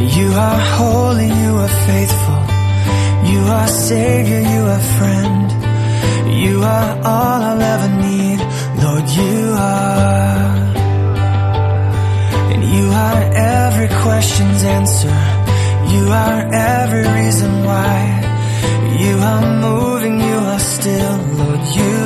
You are holy, you are faithful. You are Savior, you are friend. You are all I'll ever need, Lord, you are. And you are every question's answer. You are every reason why. You are moving, you are still, Lord, you